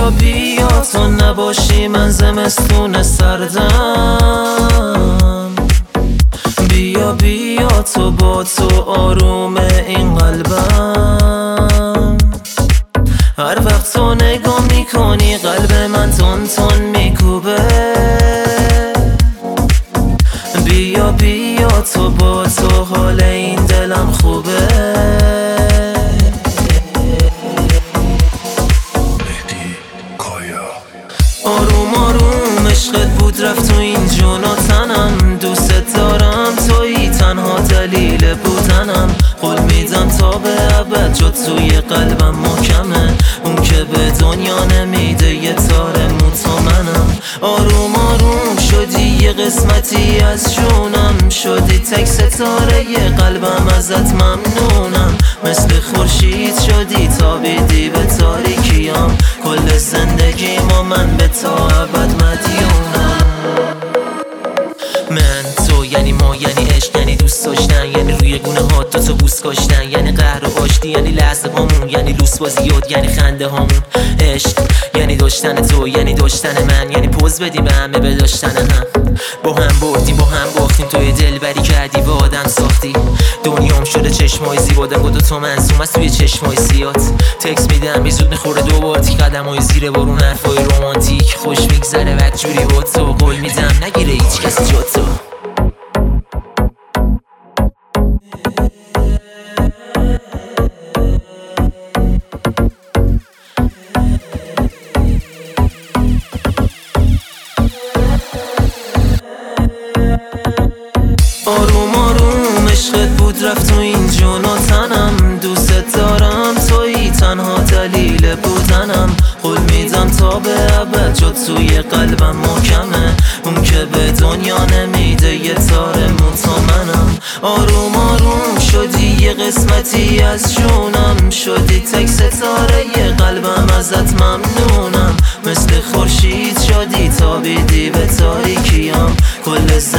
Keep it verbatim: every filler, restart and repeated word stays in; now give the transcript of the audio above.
بیا بیا تو نباشی من زمستون سردم، بیا بیا تو با تو آروم این قلبم. هر وقت تو نگاه میکنی قلب من تون تون میکوبه، بیا بیا تو با تو حال این دلم خوبه. آروم آروم عشقت بود رفت تو این جون و تنم، دوست دارم تویی تنها دلیل بودنم. قول میدم تا به ابد جات توی قلبم محکمه، اون که به دنیا نمیده یه تار مطمئنم. آروم آروم شدی یه قسمتی از جونم، شدی تک ستاره یه قلبم ازت ممنونم. مثل خورشید شدی تابیدی به تاریکیام، کل زندگی ما من به تا ابد مدیونم. من تو یعنی ما یعنی عشق یعنی دوست داشتن، یعنی روی گونه هات دو تا بوس کاشتن، یعنی قهر و آشتی یعنی لحظه هامون، یعنی لوس بازیات یعنی خنده هامون. عشق یعنی داشتن تو یعنی داشتن من، یعنی پوز بدیم به همه به داشتن هم. با هم بردیم با هم باختیم، توی دلبری کردی و آدم ساختی. دنیام شده چشمای زیبا دنگ و دوتا منظوم از توی چشمای سیات. تکس میدم بی زود میخوره دو بارتی، قدمای زیر بارون حرفای رومانتیک. خوش میگذره وقت جوری با تو، قول میدم نگیره هیچ کس جا تو. آروم آروم عشقت بود رفت تو این جون و تنم، دوست دارم تویی تنها دلیل بودنم. قول میدم تا به ابد جات توی قلبم محکمه، اون که به دنیا نمیده یه تار مطمئنم. آروم آروم شدی یه قسمتی از جونم، شدی تک ستاره یه قلبم ازت ممنونم. مثل خورشید شدی تابیدی به تاریکیام، کل